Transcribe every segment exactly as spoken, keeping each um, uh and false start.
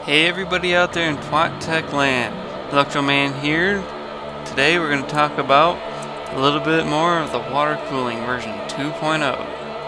Hey everybody out there in Twat Tech Land, Electroman here. Today we're going to talk about a little bit more of the water cooling version two point oh.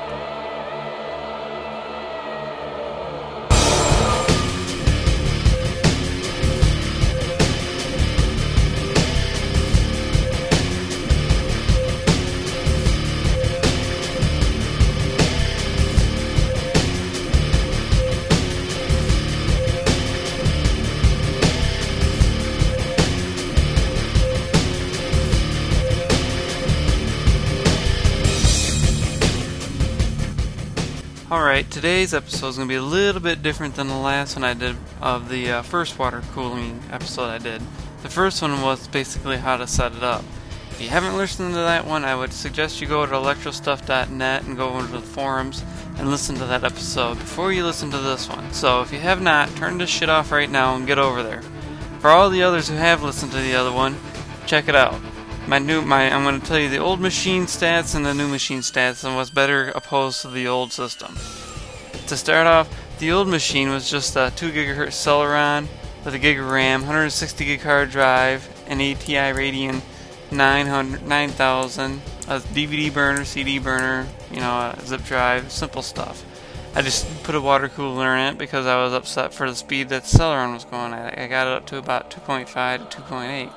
Alright, today's episode is going to be a little bit different than the last one I did of the uh, first water cooling episode I did. The first one was basically how to set it up. If you haven't listened to that one, I would suggest you go to electrostuff dot net and go over to the forums and listen to that episode before you listen to this one. So if you have not, turn this shit off right now and get over there. For all the others who have listened to the other one, check it out. My new, my, I'm going to tell you the old machine stats and the new machine stats and what's better opposed to the old system. To start off, the old machine was just a two gigahertz Celeron with a gig of RAM, one hundred sixty gig hard drive, an A T I Radeon nine hundred, nine thousand, a D V D burner, C D burner, you know, a zip drive, simple stuff. I just put a water cooler in it because I was upset for the speed that the Celeron was going at. I got it up to about two point five to two point eight.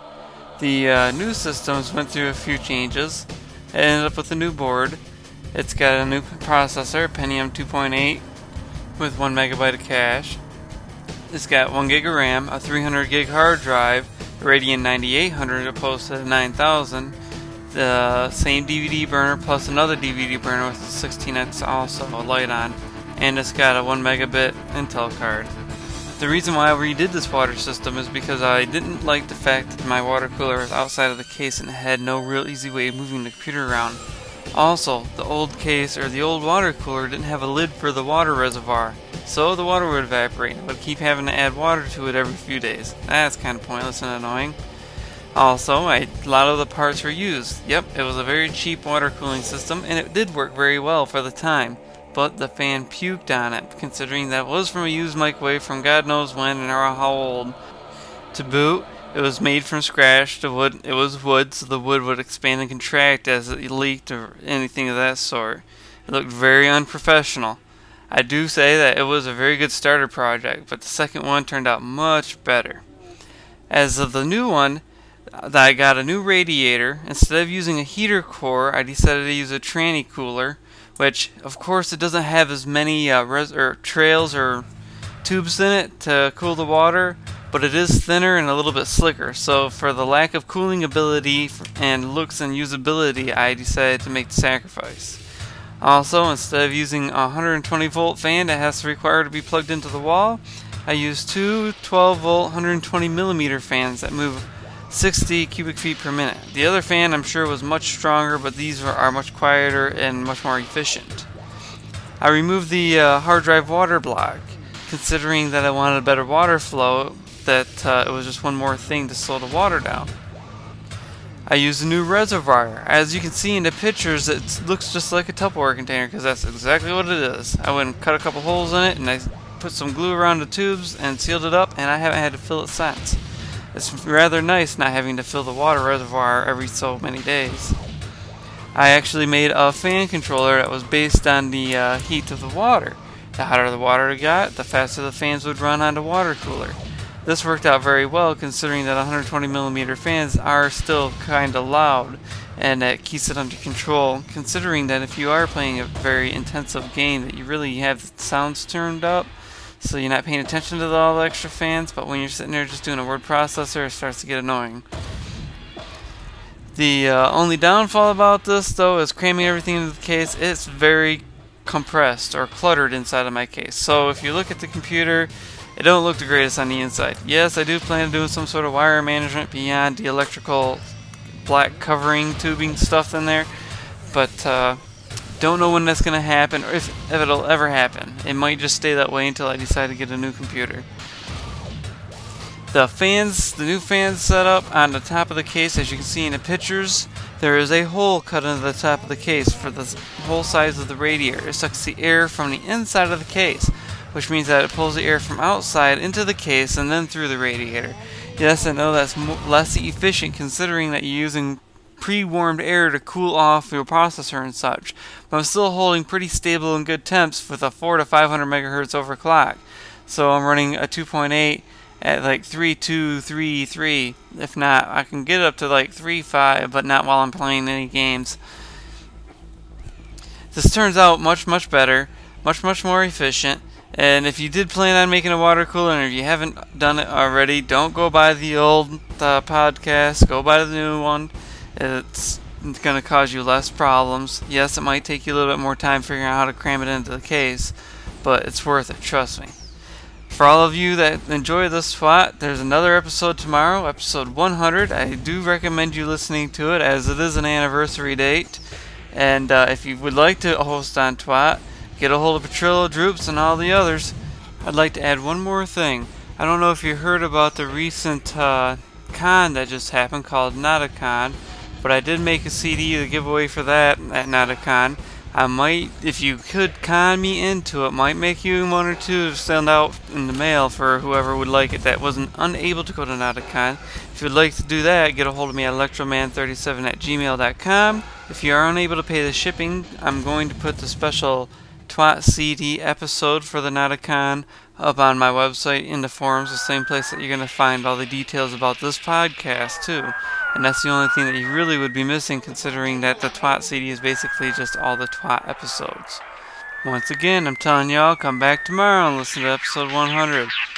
The uh, new systems went through a few changes. I ended up with a new board. It's got a new processor, Pentium two point eight, with one megabyte of cache. It's got one gig of RAM, a three hundred gig hard drive, a Radeon ninety-eight hundred opposed to the nine thousand, the same D V D burner plus another D V D burner with a sixteen X also a light on, and it's got a one megabit Intel card. The reason why I redid this water system is because I didn't like the fact that my water cooler was outside of the case and had no real easy way of moving the computer around. Also, the old case or the old water cooler didn't have a lid for the water reservoir, so the water would evaporate and would keep having to add water to it every few days. That's kind of pointless and annoying. Also, I, a lot of the parts were used. Yep, it was a very cheap water cooling system and it did work very well for the time. But the fan puked on it, considering that it was from a used microwave from God knows when and how old. To boot, it was made from scratch. The wood, it was wood, so the wood would expand and contract as it leaked or anything of that sort. It looked very unprofessional. I do say that it was a very good starter project, but the second one turned out much better. As of the new one, I got a new radiator. Instead of using a heater core, I decided to use a tranny cooler, which, of course, it doesn't have as many uh, res or trails or tubes in it to cool the water, but it is thinner and a little bit slicker. So for the lack of cooling ability and looks and usability, I decided to make the sacrifice. Also, instead of using a one hundred twenty volt fan that has to require to be plugged into the wall, I used two twelve volt one hundred twenty millimeter fans that move sixty cubic feet per minute. The other fan I'm sure was much stronger, but these are, are much quieter and much more efficient. I removed the uh, hard drive water block, considering that I wanted a better water flow, that uh, it was just one more thing to slow the water down. I used a new reservoir. As you can see in the pictures, it looks just like a Tupperware container because that's exactly what it is. I went and cut a couple holes in it and I put some glue around the tubes and sealed it up, and I haven't had to fill it since. It's rather nice not having to fill the water reservoir every so many days. I actually made a fan controller that was based on the uh, heat of the water. The hotter the water got, the faster the fans would run on the water cooler. This worked out very well considering that one hundred twenty millimeter fans are still kinda loud, and that keeps it under control, considering that if you are playing a very intensive game that you really have the sounds turned up, so you're not paying attention to all the extra fans, but when you're sitting there just doing a word processor, it starts to get annoying. The uh, only downfall about this, though, is cramming everything into the case. It's very compressed or cluttered inside of my case. So if you look at the computer, it don't look the greatest on the inside. Yes, I do plan on doing some sort of wire management beyond the electrical black covering tubing stuff in there, but uh, don't know when that's going to happen or if, if it'll ever happen. It might just stay that way until I decide to get a new computer. The fans, the new fans set up on the top of the case, as you can see in the pictures, there is a hole cut into the top of the case for the whole size of the radiator. It sucks the air from the inside of the case. which means that it pulls the air from outside into the case and then through the radiator. Yes, I know that's mo- less efficient considering that you're using pre-warmed air to cool off your processor and such, but I'm still holding pretty stable and good temps with a four to five hundred megahertz overclock. So I'm running a two point eight at like three two three three. If not, I can get up to like three five, but not while I'm playing any games. This turns out much, much better, much, much more efficient. And if you did plan on making a water cooler, and if you haven't done it already, don't go buy the old uh, podcast. Go buy the new one. It's going to cause you less problems. Yes, it might take you a little bit more time figuring out how to cram it into the case, but it's worth it, trust me. For all of you that enjoy this spot, there's another episode tomorrow, episode one hundred. I do recommend you listening to it, as it is an anniversary date. And uh, if you would like to host on Twat, get a hold of Petrillo, Droops, and all the others. I'd like to add one more thing. I don't know if you heard about the recent uh, con that just happened called NotaCon, but I did make a C D to give away for that at NotaCon. I might, if you could con me into it, might make you one or two to send out in the mail for whoever would like it that wasn't unable to go to NotaCon. If you'd like to do that, get a hold of me at electroman thirty-seven at gmail dot com. If you are unable to pay the shipping, I'm going to put the special Twat C D episode for the NotaCon up on my website in the forums, the same place that you're going to find all the details about this podcast too. And that's the only thing that you really would be missing, considering that the Twat C D is basically just all the Twat episodes. Once again, I'm telling y'all, come back tomorrow and listen to episode one hundred.